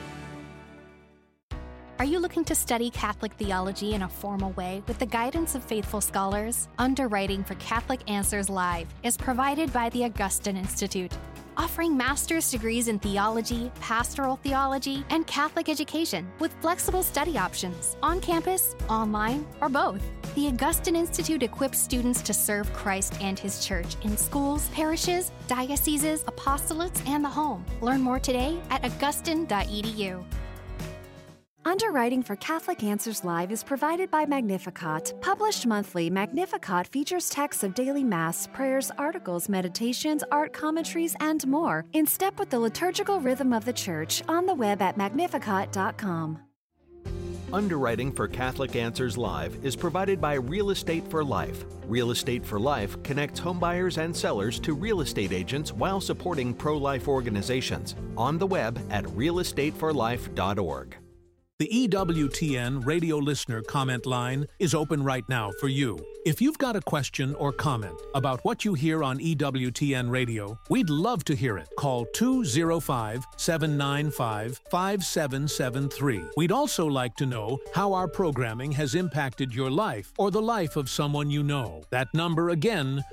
Are you looking to study Catholic theology in a formal way with the guidance of faithful scholars? Underwriting for Catholic Answers Live is provided by the Augustine Institute, offering master's degrees in theology, pastoral theology, and Catholic education with flexible study options on campus, online, or both. The Augustine Institute equips students to serve Christ and His Church in schools, parishes, dioceses, apostolates, and the home. Learn more today at augustine.edu. Underwriting for Catholic Answers Live is provided by Magnificat. Published monthly, Magnificat features texts of daily Mass, prayers, articles, meditations, art commentaries, and more, in step with the liturgical rhythm of the Church, on the web at magnificat.com. Underwriting for Catholic Answers Live is provided by Real Estate for Life. Real Estate for Life connects homebuyers and sellers to real estate agents while supporting pro-life organizations. On the web at realestateforlife.org. The EWTN radio listener comment line is open right now for you. If you've got a question or comment about what you hear on EWTN radio, we'd love to hear it. Call 205-795-5773. We'd also like to know how our programming has impacted your life or the life of someone you know. That number again,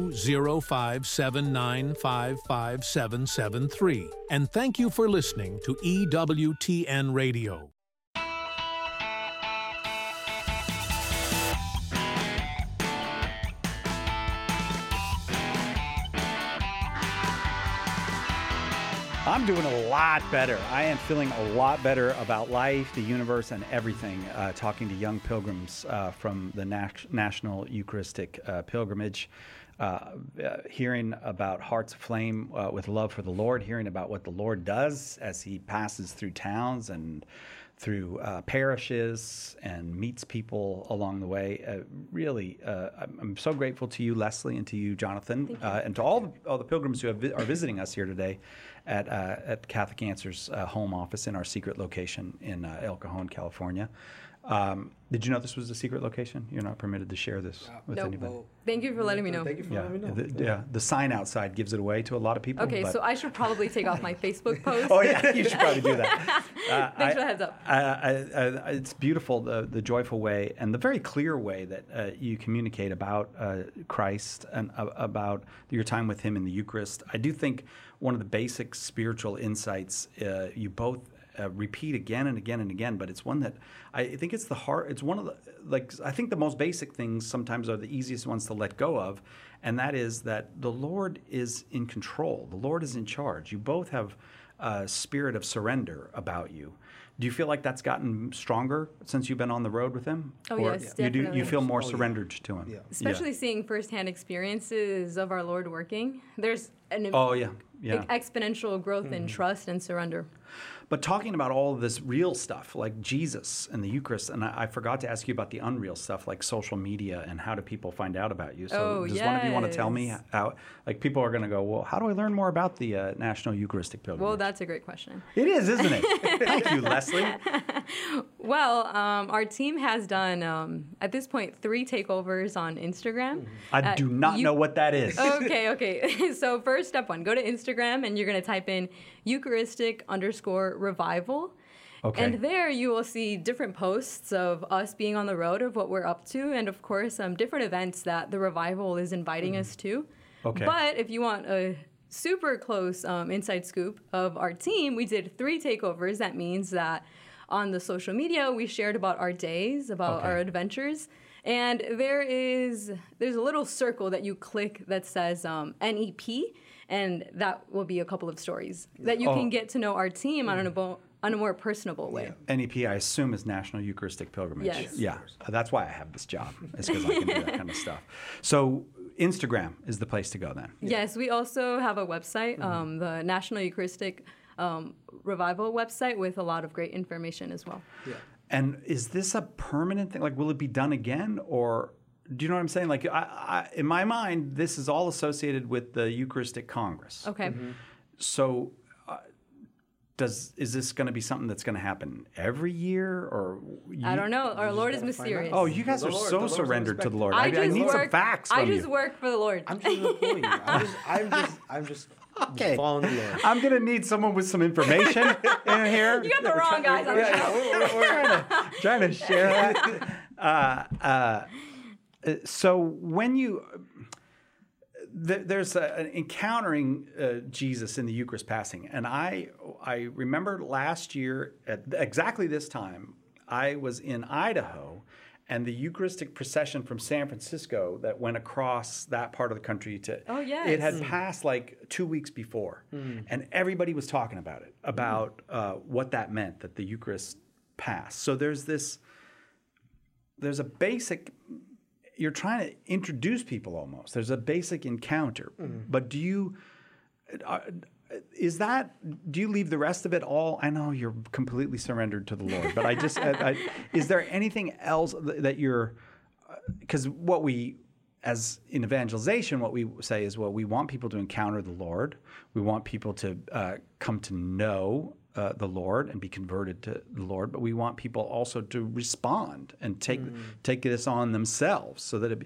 205-795-5773. And thank you for listening to EWTN Radio. I'm doing a lot better. I am feeling a lot better about life, the universe, and everything. Talking to young pilgrims from the National Eucharistic Pilgrimage, hearing about Hearts Aflame with love for the Lord, hearing about what the Lord does as he passes through towns and through parishes and meets people along the way. Really, I'm so grateful to you, Leslie, and to you, Jonathan, and to all the pilgrims who are visiting us here today at Catholic Answers home office in our secret location in El Cajon, California. Did you know this was a secret location? You're not permitted to share this with anybody. Thank you for letting me know. Thank you for letting me know. The sign outside gives it away to a lot of people. Okay, so I should probably take off my Facebook post. Oh, yeah, you should probably do that. Thanks for the heads up. It's beautiful, the joyful way and the very clear way that you communicate about Christ and about your time with him in the Eucharist. I do think one of the basic spiritual insights you both repeat again and again and again, but it's one that I think it's the heart. It's one of the, I think the most basic things sometimes are the easiest ones to let go of, and that is that the Lord is in control. The Lord is in charge. You both have a spirit of surrender about you. Do you feel like that's gotten stronger since you've been on the road with him? Oh, yes, definitely. You feel more surrendered to him? Yeah. Especially seeing firsthand experiences of our Lord working. There's an exponential growth in trust and surrender. But talking about all of this real stuff, like Jesus and the Eucharist, and I forgot to ask you about the unreal stuff, like social media and how do people find out about you. So does one of you want to tell me how, like people are going to go, well, how do I learn more about the National Eucharistic Pilgrimage? Well, that's a great question. It is, isn't it? Thank you, Leslie. Well, our team has done, at this point, 3 takeovers on Instagram. I do not know what that is. Okay. So first, step 1, go to Instagram and you're going to type in Eucharistic_revival. Okay. And there you will see different posts of us being on the road, of what we're up to, and of course, different events that the revival is inviting us to. Okay. But if you want a super close inside scoop of our team, we did 3 takeovers. That means that on the social media, we shared about our days, about our adventures. And there's a little circle that you click that says NEP, and that will be a couple of stories that you can get to know our team on a more personable way. Yeah. NEP, I assume, is National Eucharistic Pilgrimage. Yes. Yeah, that's why I have this job, is because I can do that kind of stuff. So Instagram is the place to go then. Yes, we also have a website, the National Eucharistic Revival website, with a lot of great information as well. Yeah. And is this a permanent thing? Like, will it be done again? Or do you know what I'm saying? Like, I in my mind, this is all associated with the Eucharistic Congress. Okay. So is this going to be something that's going to happen every year? Or I don't know. Our Lord is mysterious. Oh, you guys are so surrendered to the Lord. I need some facts from you. I just work for the Lord. I'm just an employee. I'm just following the Lord. I'm going to need someone with some information in here. You got the wrong guys on the show. We're trying to share that. So when you... There's an encountering Jesus in the Eucharist passing. And I remember last year at exactly this time, I was in Idaho, and the Eucharistic procession from San Francisco that went across that part of the country it had passed like 2 weeks before. And everybody was talking about it, about what that meant, that the Eucharist passed. So there's a basic... You're trying to introduce people almost. There's a basic encounter. But do you... do you leave the rest of it all? I know you're completely surrendered to the Lord, but is there anything else that you're, because what we, as in evangelization, what we say is, well, we want people to encounter the Lord. We want people to come to know the Lord and be converted to the Lord, but we want people also to respond and take this on themselves.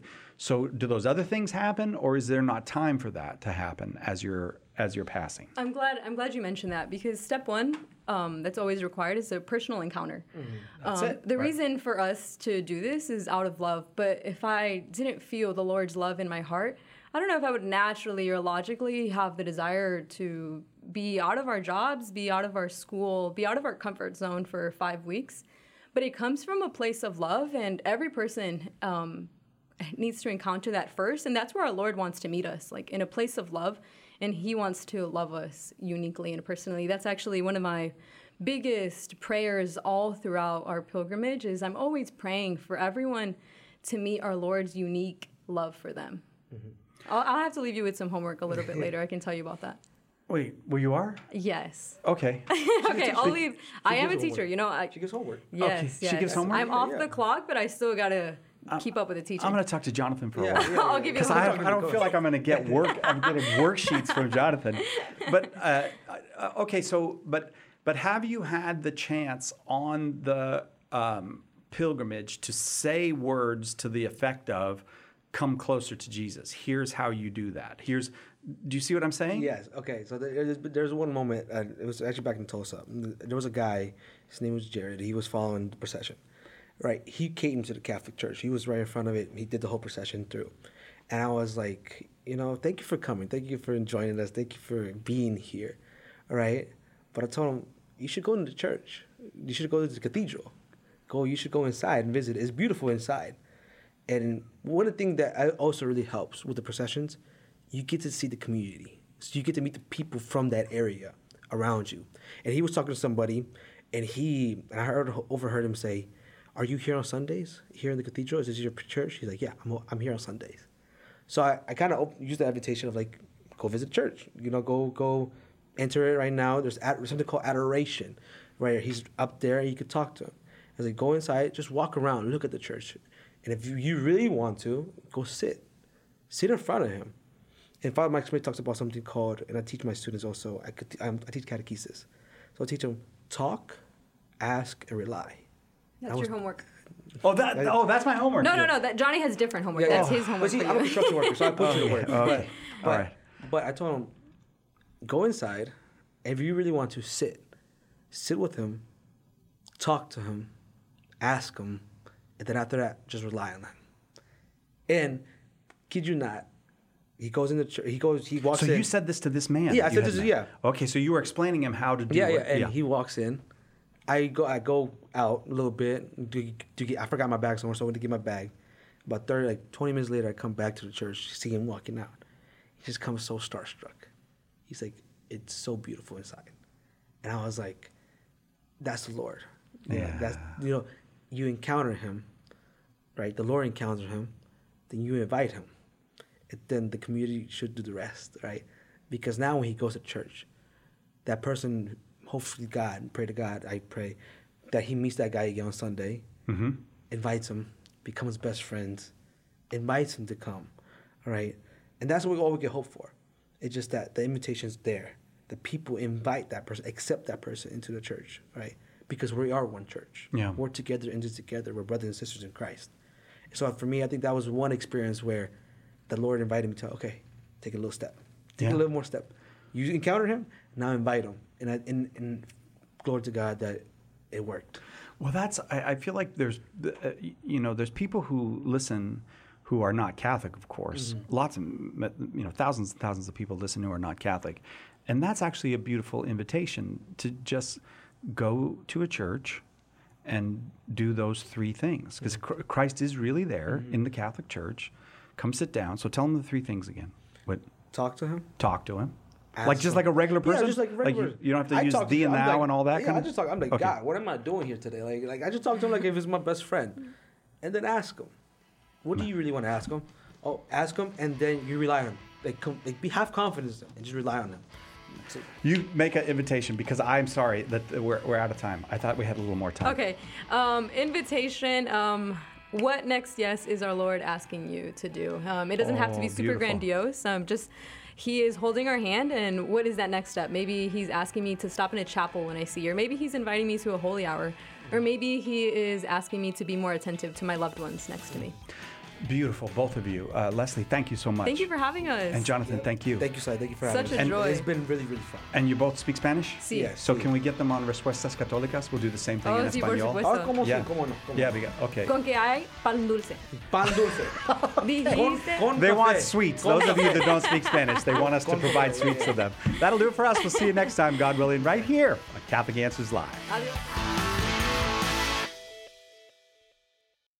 So do those other things happen, or is there not time for that to happen as you're passing? I'm glad you mentioned that, because step one that's always required is a personal encounter. That's it. The reason for us to do this is out of love, but if I didn't feel the Lord's love in my heart, I don't know if I would naturally or logically have the desire to be out of our jobs, be out of our school, be out of our comfort zone for 5 weeks. But it comes from a place of love, and every person needs to encounter that first, and that's where our Lord wants to meet us, like in a place of love, and He wants to love us uniquely and personally. That's actually one of my biggest prayers all throughout our pilgrimage, is I'm always praying for everyone to meet our Lord's unique love for them. I'll have to leave you with some homework a little bit later. I can tell you about that. Wait, well, you are? Yes. Okay. Okay, I'll leave. I am a teacher. She gives homework. Yes, okay. She gives homework? I'm off the clock, but I still got to keep up with the teaching. I'm going to talk to Jonathan for a while. I'll give you Because I don't feel like I'm going to get work. I'm getting worksheets from Jonathan. But, okay, so, but have you had the chance on the pilgrimage to say words to the effect of, come closer to Jesus? Here's how you do that. Do you see what I'm saying? Yes. Okay. So there's one moment. It was actually back in Tulsa. There was a guy. His name was Jared. He was following the procession. Right. He came to the Catholic Church. He was right in front of it. He did the whole procession through. And I was like, thank you for coming. Thank you for joining us. Thank you for being here. All right. But I told him, you should go into the church. You should go to the cathedral. You should go inside and visit. It's beautiful inside. And one of the things that also really helps with the processions, you get to see the community. So you get to meet the people from that area around you. And he was talking to somebody, and I overheard him say, "Are you here on Sundays? Here in the cathedral? Is this your church?" He's like, "Yeah, I'm here on Sundays." So I kind of used the invitation of like, go visit church. Go enter it right now. There's something called adoration, right? He's up there, you could talk to him. I was like, go inside, just walk around, look at the church. And if you really want to, go sit in front of him. And Father Mike Smith talks about something called, and I teach my students also, I teach catechesis. So I teach them, talk, ask, and rely. That's your homework. That's my homework. No. Johnny has different homework. That's his homework. I'm a construction worker, so I put you to work. Okay. All right. But I told him, go inside, and if you really want to sit with him, talk to him, ask him, and then after that, just rely on him. And kid you not, he goes in the church. He walks in. So you said this to this man? Yeah, I said this. Yeah. Okay, so you were explaining him how to do it. Yeah, and he walks in. I go out a little bit. I forgot my bag somewhere, so I went to get my bag. About 20 minutes later, I come back to the church, see him walking out. He just comes so starstruck. He's like, it's so beautiful inside. And I was like, that's the Lord. Yeah. You encounter him, right? The Lord encounters him. Then you invite him. And then the community should do the rest, right? Because now when he goes to church, that person, hopefully pray to God, I pray, that he meets that guy again on Sunday, invites him, becomes best friends, invites him to come, all right? And that's what all we can hope for. It's just that the invitation's there. The people invite that person, accept that person into the church, right? Because we are one church. Yeah. We're together in this together. We're brothers and sisters in Christ. So for me, I think that was one experience where the Lord invited me to, okay, take a little step. Take a little more step. You encounter him, now invite him. And glory to God that it worked. Well, I feel like there's people who listen who are not Catholic, of course. Lots of, thousands and thousands of people listen who are not Catholic. And that's actually a beautiful invitation to just go to a church and do those three things. Because Christ is really there in the Catholic Church. Come sit down. So tell him the three things again. Talk to him. Talk to him. Like a regular person? Yeah, just like a regular person. You don't have to use thee and thou and all that? Yeah, I just talk. I'm like, God, what am I doing here today? Like I just talk to him like if he's my best friend. And then ask him. What do you really want to ask him? Oh, ask him and then you rely on him. Have confidence and just rely on him. You make an invitation because I'm sorry that we're out of time. I thought we had a little more time. Okay. Invitation. What next, yes, is our Lord asking you to do? It doesn't have to be super grandiose. Just He is holding our hand, and what is that next step? Maybe He's asking me to stop in a chapel when I see you, or maybe He's inviting me to a holy hour, or maybe He is asking me to be more attentive to my loved ones next to me. Beautiful, both of you. Leslie, thank you so much. Thank you for having us. And Jonathan, thank you. Thank you, Sai. Thank you for having us. Such a joy. It's been really, really fun. And you both speak Spanish? Sí. Yes. So can we get them on Respuestas Católicas? We'll do the same thing in sí, por español. supuesto. ¿Cómo Yeah. sí? ¿Cómo no? Yeah, okay. Con que hay pan dulce. Pan dulce. Dijiste. Con They café. want sweets. Those of you that don't speak Spanish, they want us to provide sweets to them. That'll do it for us. We'll see you next time, God willing, right here on Catholic Answers Live. Adiós.